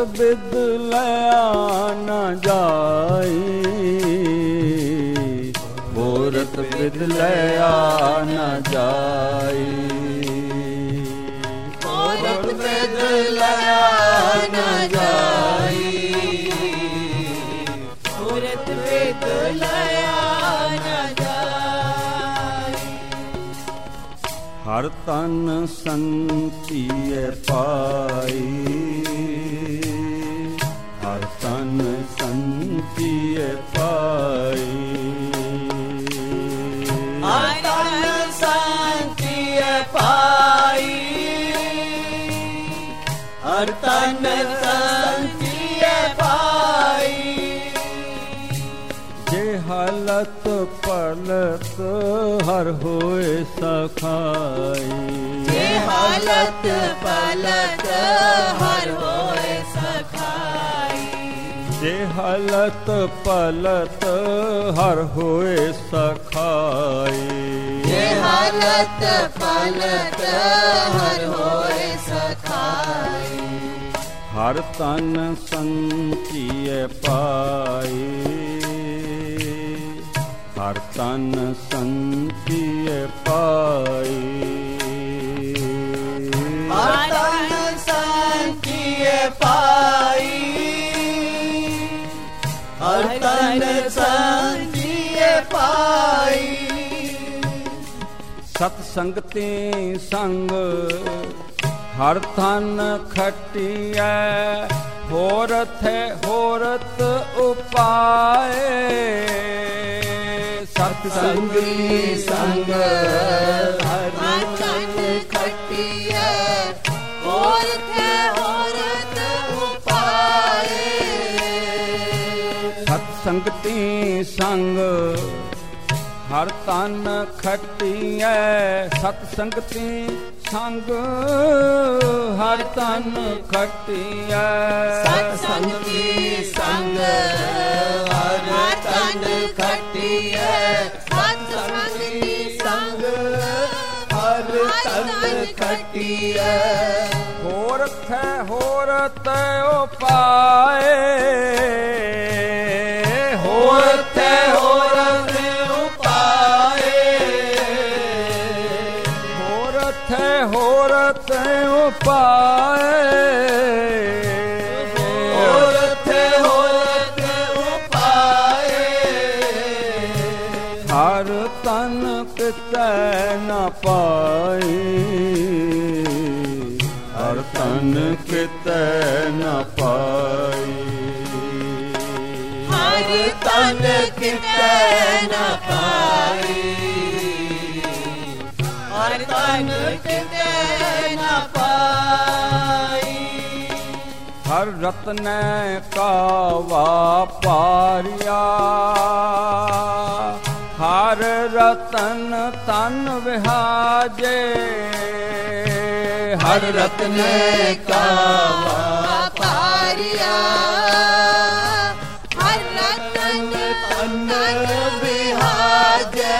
ਬਿਦ ਲਿਆ ਨ ਜਾਈ, ਮੂਰਤ ਬਿਦ ਲਿਆ ਨ ਜਾਈ, ਮੂਰਤ ਬਿਦ ਲਿਆ ਨ ਜਾਈ, ਮੂਰਤ ਬਿਦ ਲਿਆ ਨ ਜਾਈ। ਹਰ ਤਨ ਸੰਤੀਏ ਪਾਈ, ਹਰ ਤਨ ਸੰਤੀਏ ਪਾਈ, ਹਰ ਤਨ ਸੰਤੀਏ ਪਾਈ, ਹਰ ਤਨ ਸੰਤੀਏ ਪਾਈ। ਜੇ ਹਾਲਤ ਪਲਤ ਹਰ ਹੋਏ ਸਖਾਈ, ਜੇ ਹਾਲਤ ਪਲਤ ਹਰ ਹੋਏ ਸਖਾਈ, ਜੇ ਹਾਲਤ ਪਲਤ ਹਰ ਹੋਏ ਸਖਾਈ, ਜੇ ਹਾਲਤ ਪਲਤ ਹਰ ਹੋਏ ਸਖਾਈ। ਹਰ ਤਨ ਸੰਤੀਏ ਪਾਈ, ਹਰ ਤਨ ਸੰਤੀਏ ਪਾਈ, ਹਰ ਤਨ ਸੰਤੀਏ ਪਾਈ, ਹਰ ਤਨ ਸੰਤੀਏ ਪਾਈ। ਸਤ ਸੰਗਤੀ ਸੰਗ ਹਰ ਤਨ ਖਟਿਐ, ਹੋਰਥ ਹੋਰਤ ਉਪਾਏ, ਸਤ ਸੰਗੀ ਸੰਗ ਹਰ ਤਨ ਖਟਿਐ, ਹੋਰਥ ਹੋਰਤ ਉਪਾਏ। ਸਤ ਸੰਗਤੀ ਸੰਗ ਹਰ ਤਨ ਖਟਿਐ, ਸਤ ਸੰਗਤੀ ਸੰਗ ਹਰ ਤਨ ਖਟਿਐ, ਸਤ ਸੰਗੀ ਸੰਗ ਹਰ ਤਨ ਖਟਿਐ, ਸਤ ਸੰਗੀ ਸੰਗ ਹਰ ਤਨ ਖਟਿਐ। ਹੋਰਥ ਹੋਰਤ ਉਪਾਏ, ਹੋਰਥ ਹੋਰਤ ਉਪਾਏ, ਹੋਰਥ ਹੋਰਤ ਉਪਾਏ, ਹੋਰਥ ਹੋਰਤ ਉਪਾਏ। ਹਰ ਤਨ ਕਿਤੈ ਨ ਪਾਈ, ਹਰ ਤਨ ਕਿਤੈ ਨ ਪਾਈ, ਹਰ ਤਨ ਕਿਤੈ ਨ ਪਾਈ, ਹਰ ਤਨ ਕਿਤੈ ਨ ਪਾਈ। ਹਰ ਰਤਨੈ ਕਾ ਵਾਪਾਰਿਆ, ਹਰ ਰਤਨ ਤਨ ਵਿਹਾਜੇ, ਹਰ ਰਤਨੈ ਕਾ ਵਾਪਾਰਿਆ, ਹਰ ਰਤਨ ਤਨ ਵਿਹਾਜੈ।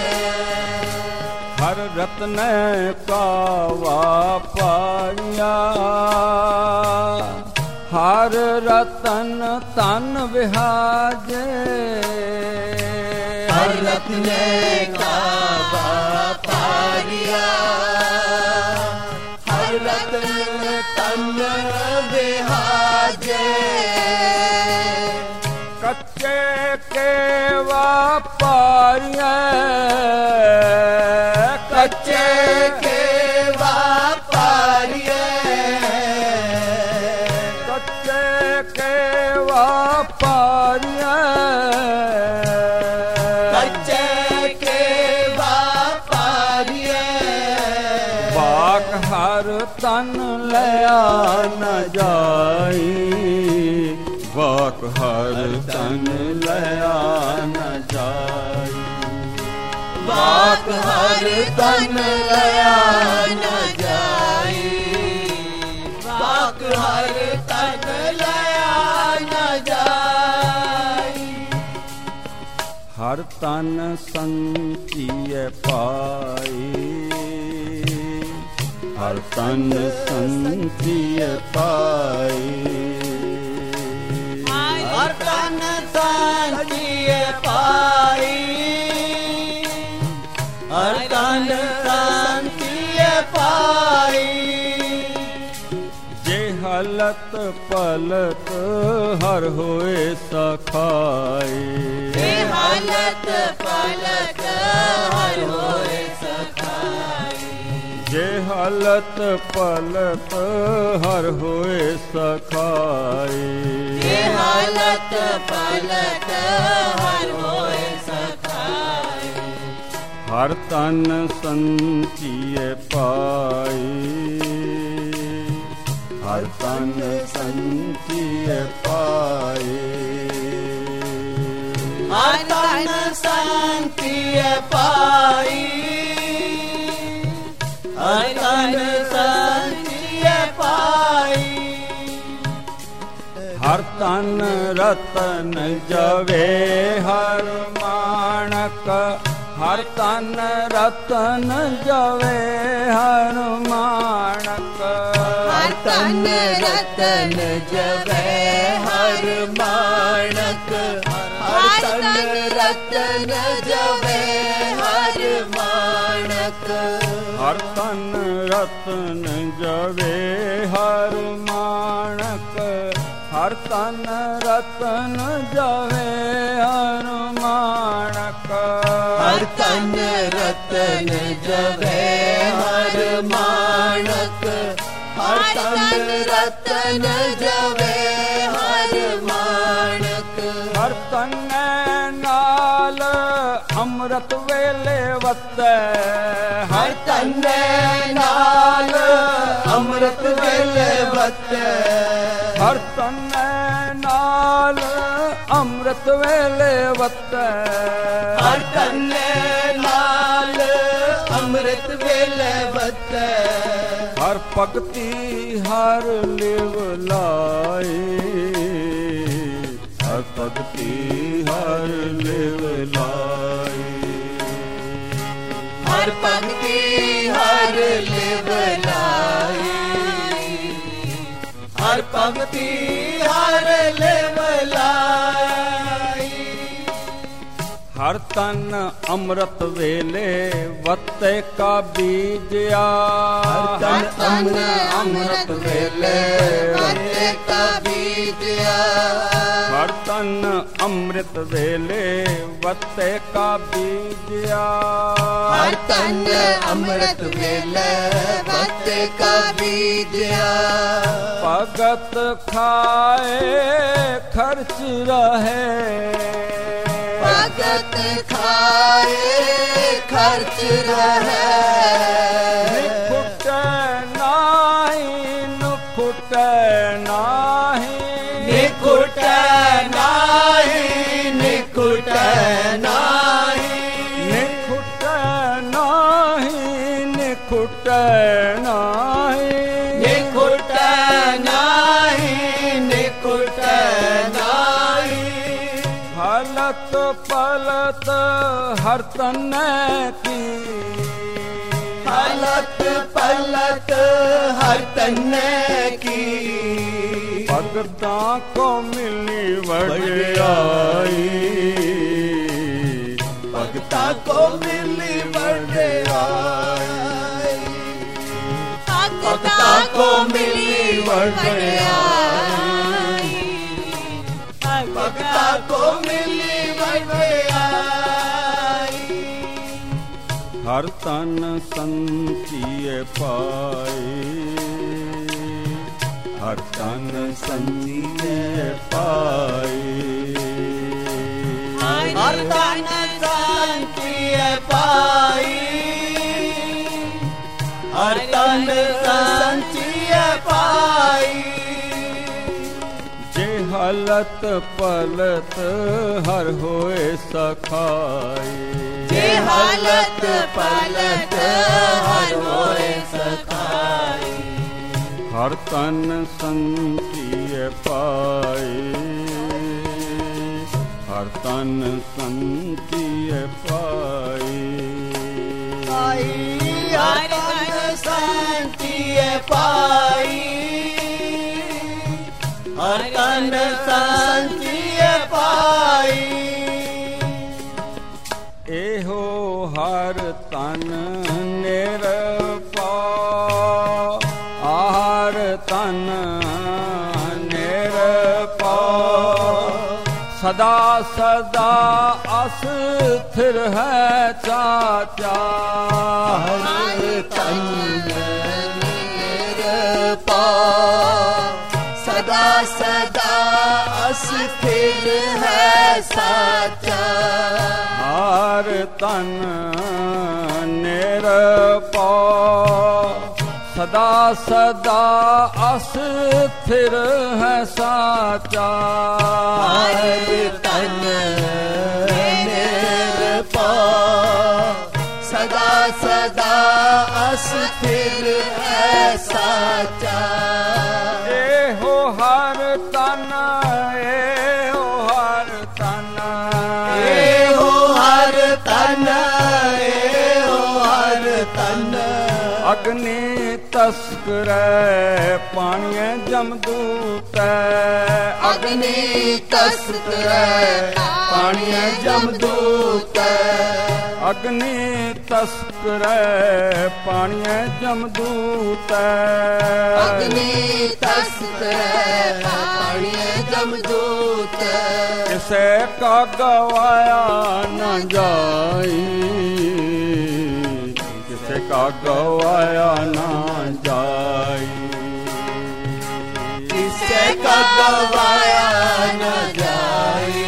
ਹਰ ਰਤਨੈ ਕਾ ਵਾਪਾਰਿਆ, ਹਰ ਰਤਨ ਤਨ ਵਿਹਾਜੇ, ਹਰ ਰਤਨੈ ਕਾ ਵਾਪਾਰਿਆ, ਹਰ ਰਤਨ ਤਨ ਵਿਹਾਜੈ। ਕੱਚੇ ਕੇ ਵਾਪਾਰੀਐ, ਕੱਚੇ ਕੇ ਵਾਪਾਰੀਐ, ਕੱਚੇ ਕੇ ਵਾਪਾਰੀਐ, ਕੱਚੇ ਕੇ ਵਾਪਾਰੀਐ। ਬਾਕ ਹਰ ਤਨ ਲਿਆ ਨ ਜਾਈ, ਵਾਕ ਹਰ ਤਨ ਲਿਆ ਨ ਜਾਈ, ਵਾਕ ਹਰ ਤਨ ਲਿਆ ਨ ਜਾਈ, ਵਾਕ ਹਰ ਤਨ ਲਿਆ ਨ ਜਾਈ। ਹਰ ਤਨ ਸੰਤੀਏ ਪਾਈ, ਹਰ ਤਨ ਸੰਤੀਏ ਪਾਈ, शांति पाई, हर तन शांति पाई। जे हालत पलत हर होए सखाई, जे हालत पलत हर होए सखाई, जे हालत पलत हर होए सखाई, जे हालत पलत हर होए सखाई। हर तन संचिए पाई, हर तन संचिए पाई, हर तन शांति पाई, हर तन शांति पाई। हर तन रतन जवे हर माणक, हर तन रतन जवे हर माणक, हर तन रतन जवे हर माणक, हर तन रतन जवे हर माणक, हर तन रतन जवे हर माणक, हर तन रतन जवे हर माणक, हर तन रतन जवे हर माणक, हर तन रतन जवे हर माणक। हर तन नाल अमृत वेले वतै, हर तन नाल अमृत वेले वतै, हर तन नाल अमृत वेले वतै, हर तन नाल अमृत वेले वतै। हर भगति हर लिव लाई, हर भगति हर लिव लाई, हर भक्ति हर लिव लाई, हर भक्ति हर लिव लाई। हर तन अमृत वेले वत्ते का बीजया, हर तन अमृत वेले वत्ते का बीजया, हर तन अमृत वेले वत्ते का बीजया, हर तन अमृत वेले वत्ते का बीजया। भगत खाए खर्च रहे, भगत खाए खर्च रहे, निखुट नाही नुखुट नाही, निखुट नाही निखुट नाही, निखुट नाही निखुट नाही, निखुट नाही निखुट नाही। हलत पलत हर तन की, हलत पलत हर तन की, भगतां को मिली वडियाई, भगता को मिली वडियाई, भगता को मिली वडियाई, भगता को मिली वडियाई। हर तन संचिए पाई, हर तन संचिए पाई, हर तन शांति पाई, हर तन शांति पाई। जे हालत पलत हर होए सखाई, जे हालत पलट हर होए सखाई, हर तन संचिए पाई, हर तन संचिए पाई, हर तन शांति पाई, हर तन शांति ਪਾਈ। ਇਹੋ ਹਰ ਤਨ ਨਿਰਭਉ, ਆਹਰ ਤਨ ਨਿਰਭਉ, ਸਦਾ ਸਦਾ ਅਸਥਿਰ ਹੈ ਚਾਚਾ। ਹਰ ਤਨ ਨਿਰਭਉ, ਸਦਾ ਸਦਾ ਅਸਥਿਰ ਹੈ ਸਾਚਾ। ਹਰ ਤਨ ਨਿਰਭਉ, ਸਦਾ ਸਦਾ ਅਸਥਿਰ ਹੈ ਸਾਚਾ। ਹਰ ਤਨ ਨਿਰਭਉ, ਸਦਾ ਸਦਾ ਅਸਥਿਰ ਹੈ ਸਾਚਾ। ਇਹੋ ਹਰ ਤਨ, ਇਹੋ ਹਰ ਤਨ, ਇਹੋ ਹਰ ਤਨ, ਇਹੋ ਹਰ ਤਨ। ਅਗਨੀ ਤਸਕਰੈ ਪਾਣੀਐ ਜਮਦੂਤੈ, ਅਗਨੀ ਤਸਕਰੈ ਪਾਣੀਐ ਜਮਦੂਤੈ। ਅਗਨੀ ਤਸਕਰੈ ਪਾਣੀਐ ਜਮਦੂਤੈ। ਅਗਨੀ ਤਸਕਰੈ ਪਾਣੀਐ ਜਮਦੂਤੈ। ਕਿਸੇ ਕਾ ਗਵਾਇਆ ਨ ਜਾਈ, ਕਿਸੇ ਕਾ ਗਵਾਇਆ ਨਾ ਜਾਈ। ਕਿਸੇ ਕਾ ਗਵਾਇਆ ਨ ਜਾਈ,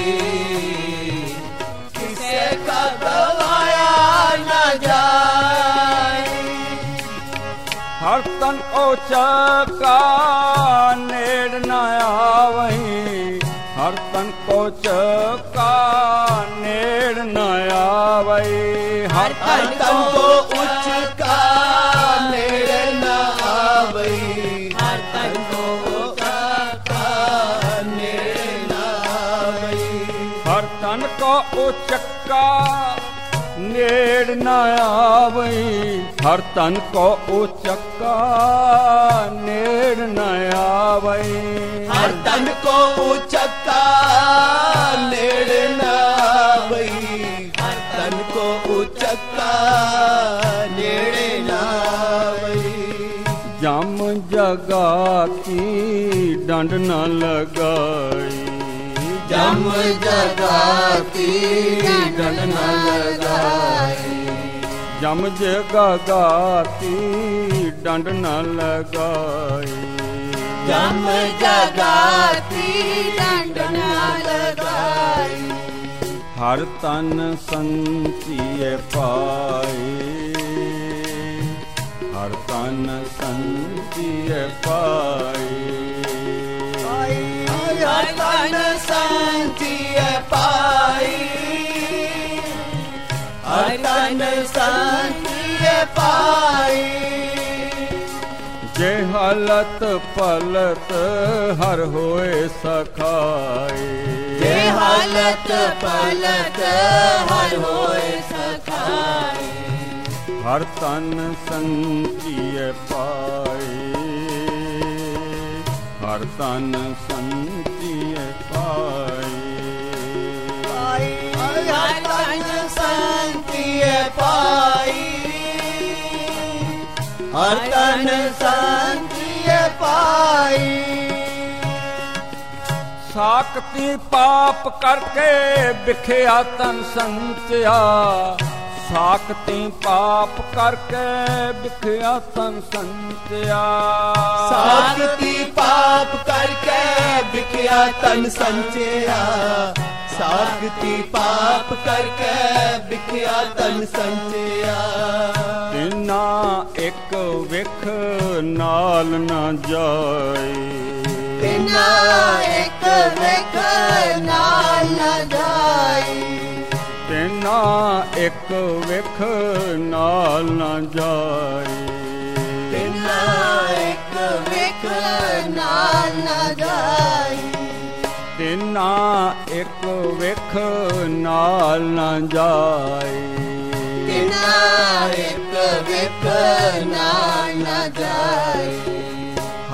ਕਿਸੇ ਕਾ ਗਵਾਇਆ ਨ ਜਾਈ। ਹਰ ਤਨ ਉਚਕਾ ਨੇੜ ਨ ਆਵਈ, ਹਰ ਤਨ ਉਚਕਾ ਨੇੜ ਨ ਆਵਈ। ਹਰ ਤਨ ਕੋ ਉਚਕਾ ਨੇੜੇ ਨ ਆਵਈ, ਹਰ ਤਨ ਕੋ ਉਚਕਾ ਨੇੜੇ ਨ ਆਵਈ। ਹਰ ਤਨ ਕੋ ਉਚਕਾ ਨੇੜ ਨ ਆਵਈ, ਹਰ ਤਨ ਕੋ ਉਚਕਾ ਨੇੜ ਨ ਆਵਈ। ਹਰ ਤਨ ਕੋ ਉਚਕਾ ਨੇੜੇ ਨ ਆਵਈ, ਹਰ ਤਨ ਕੋ ਉਚਕਾ ਨੇੜੇ ਨ ਆਵਈ। ਜਮ ਜਗਾਤੀ ਡੰਡ ਨ ਲਗਾਈ, ਜਮ ਜਗਾਤੀ ਡੰਡ ਨ ਲਗਾਈ, ਜਮ ਜਗਾਤੀ ਡੰਡ ਨ ਲਗਾਈ। ਜਮ ਜਗਾਤੀ ਡੰਡ ਨ ਲਗਾਈ। ਹਰ ਤਨ ਸੰਚੀਏ ਪਾਈ, ਹਰ ਤਨ ਸੰਚੀਏ ਪਾਈ। ਹਰ ਤਨ ਸੰਚੀਏ ਪਾਈ, ਹਰ ਤਨ ਸੰਚੀਏ ਪਾਈ। ਜੇ ਹਾਲਤ ਪਲਤ ਹਰ ਹੋਏ ਸਖਾਈ, ਜੇ ਹਾਲਤ ਪਲਤ ਹਰ ਹੋਏ ਸਖਾਈ। ਹਰ ਤਨ ਸੰਚੀਏ ਪਾਈ, ਹਰ ਤਨ ਸੰਚੀਏ ਪਾਈ। ਹਰ ਤਨ ਸੰਚੀਏ ਪਾਈ, ਹਰ ਤਨ ਸੰਚੀਏ ਪਾਈ। ਸਾਕਤੀ ਪਾਪ ਕਰਕੇ ਵਿਖਿਆ ਤਨ ਸੰਚਿਆ, ਸਾਕਤੀ ਪਾਪ ਕਰਕੇ ਵਿਖਿਆ ਤਨ ਸੰਚਿਆ। ਸਾਕਤੀ ਪਾਪ ਕਰਕੇ ਵਿਖਿਆ ਤਨ ਸੰਚਿਆ, ਸਾਕਤੀ ਪਾਪ ਕਰਕੇ ਵਿਖਿਆ ਤਨ ਸੰਚਿਆ। ਤਿਨਾ ਇੱਕ ਵਿਖ ਨਾਲ ਨ ਜਾਈ, ਤਿਨਾ ਇੱਕ ਵਿਖ ਨਾਲ ਨ ਜਾਈ, ਤਿਨਾ ਇੱਕ ਵਿਖ ਨਾਲ ਨ ਜਾਈ। ਤਿਨਾ ਇੱਕ ਵਿਖ ਨਾਲ ਨ ਜਾਈ, ਤਿਨਾ ਇੱਕ ਵਿਖ ਨਾਲ ਨ ਜਾਈ। ਤਿਨਾ ਇੱਕ ਵਿਖ ਨਾਲ ਨ ਜਾਈ।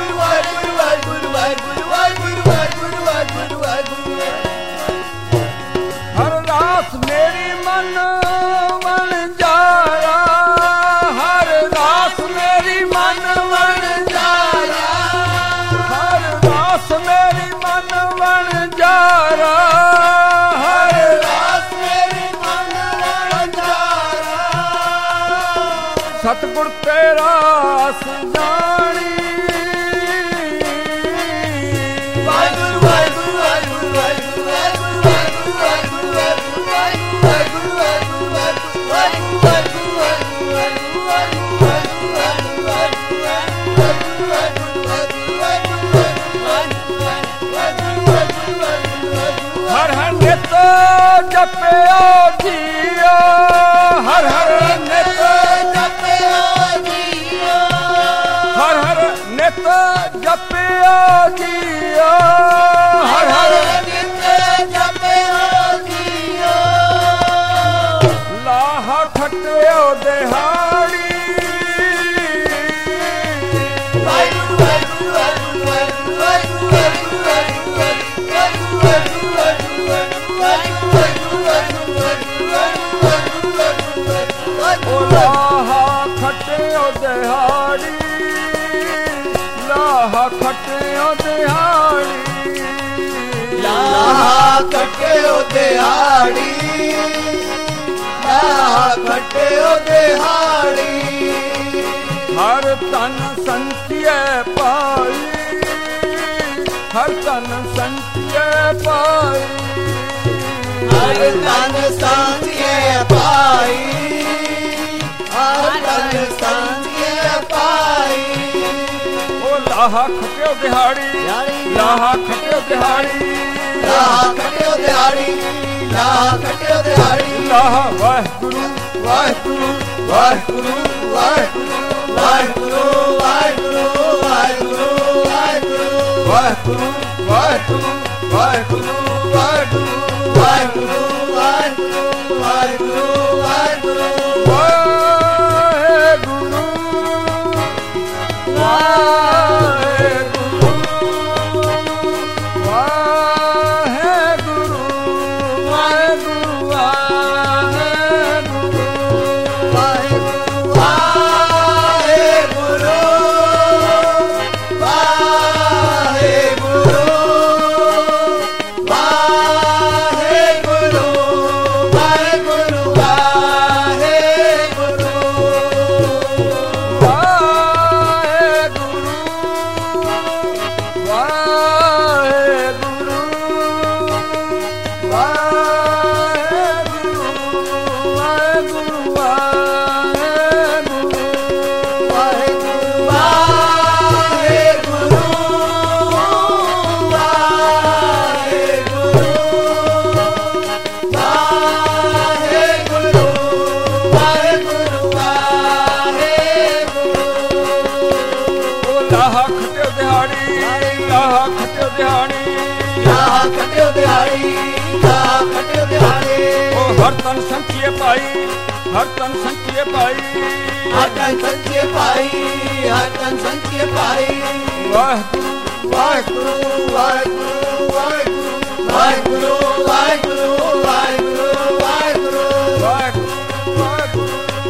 ਹਰ ਹਰ ਨਿਤ ਜਪਿਓ ਜੀਓ, ਹਰ ਹਰ ਨਿਤ ਜਪਿਓ ਜੀਓ, ਹਰ ਹਰ ਨਿਤ ਜਪਿਓ ਜੀਓ, ਹਰ ਹਰ ਨਿਤ ਜਪਿਓ ਜੀਓ। ਲਾਹ ਖਟਿਓ ਦਿਹਾੜੀ, ਵਾਹਿਗੁਰੂ ਵਾਹਿਗੁਰੂ ਵਾਹਿਗੁਰੂ ਵਾਹਿਗੁਰੂ ਵਾਹਿਗੁਰੂ ਲਾਹ ਖਟਿਓ ਦਿਹਾੜੀ, ਲਾਹ ਖਟਿਓ ਦਿਹਾੜੀ, ਲਾਹ ਖਟਿਓ ਦਿਹਾੜੀ, ਲਾਹ ਖਟਿਓ ਦਿਹਾੜੀ। ਹਰ ਤਨ ਸੰਤਿਐ ਪਾਈ, ਹਰ ਤਨ ਸੰਤਿਐ ਪਾਈ, ਹਰ ਤਨ ਸੰਤਿਐ ਪਾਈ, ਹਰ ਤਨ ਸੰਤਿਐ ਪਾਈ। ਉਹ ਲਾਹ ਖਟਿਓ ਦਿਹਾੜੀ, ਲਾਹ ਖਟਿਓ ਦਿਹਾੜੀ, ਲਾਹ ਖਟਿਓ ਦਿਹਾੜੀ, ਲਾਹ ਖਟਿਓ ਦਿਹਾੜੀ। ਲਾਹ ਵਾਹਿਗੁਰੂ ਵਾਹਿਗੁਰੂ ਵਾਹਿਗੁਰੂ ਵਾਹਿਗੁਰੂ ਵਾਹਿਗੁਰੂ ਵਾਹਿਗੁਰੂ ਵਾਹਿਗੁਰੂ ਵਾਹਿਗੁਰੂ ਵਾਹਿਗੁਰੂ ਵਾਹਿਗੁਰੂ ਵਾਹਿਗੁਰੂ ਵਾਹਿਗੁਰੂ ਵਾਹਿਗੁਰੂ ਵਾਹਿਗੁਰੂ ਵਾਹਿਗੁਰੂ ਵਾਹਿਗੁਰੂ ਹਰ ਤਨ ਸੰਤਿਐ ਪਾਈ, ਹਰ ਤਨ ਸੰਤਿਐ ਪਾਈ, ਹਰ ਤਨ ਸੰਤਿਐ ਪਾਈ, ਹਰ ਤਨ ਸੰਤਿਐ ਪਾਈ। ਵਾਹਿਗੁਰੂ ਵਾਹਿਗੁਰੂ ਵਾਹਿਗੁਰੂ ਵਾਹਿਗੁਰੂ ਵਾਹਿਗੁਰੂ ਵਾਹਿਗੁਰੂ ਵਾਹਿਗੁਰੂ ਵਾਹਿਗੁਰੂ ਵਾਹਿਗੁਰੂ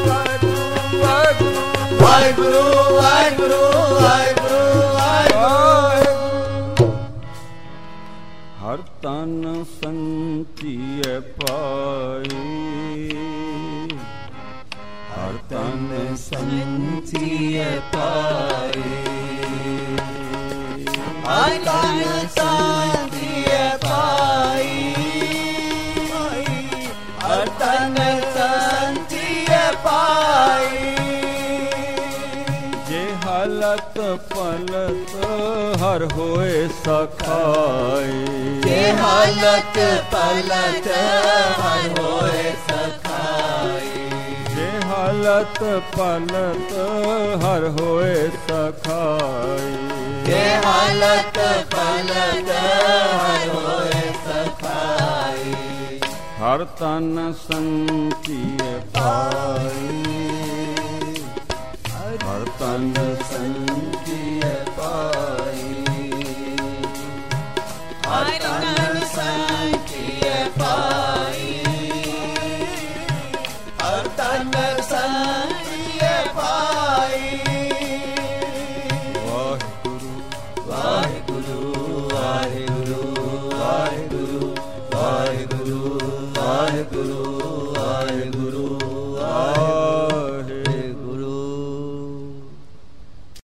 ਵਾਹਿਗੁਰੂ ਵਾਹਿਗੁਰੂ ਵਾਹਿਗੁਰੂ ਵਾਹਿਗੁਰੂ। ਹਰ ਤਨ ਸੰਤਿਐ ਪਾਈ, ਹਰ ਤਨ ਸੰਤਿਐ ਪਾਈ, ਹਰ ਤਨ ਸੰਤਿਐ ਪਾਈ, ਹਰ ਤਨ ਸੰਤਿਐ ਪਾਈ। ਜੇ ਹਾਲਤ ਪਲਤ ਹਰ ਹੋਏ ਸਖਾਈ, ਜੇ ਹਾਲਤ ਪਲਟ ਹਰ ਹੋਏ ਸਖਾਈ, ਜੇ ਹਾਲਤ ਪਲਟ ਹਰ ਹੋਏ ਸਖਾਈ, ਜੇ ਹਾਲਤ ਪਲਟ ਹਰ ਹੋਏ ਸਖਾਈ। ਹਰ ਤਨ ਸੰਤਿਐ ਪਾਈ, ਹਰ ਤਨ ਸੰਤਿਐ ਪਾਈ, ਹਰ ਤਨ ਸੰਤਿਐ ਪਾਈ, ਹਰ ਤਨ ਸੰਤਿਐ ਪਾਈ। ਵਾਹਿਗੁਰੂ ਵਾਹਿਗੁਰੂ ਵਾਹਿਗੁਰੂ ਵਾਹਿਗੁਰੂ ਵਾਹਿਗੁਰੂ ਵਾਹਿਗੁਰੂ ਵਾਹਿਗੁਰੂ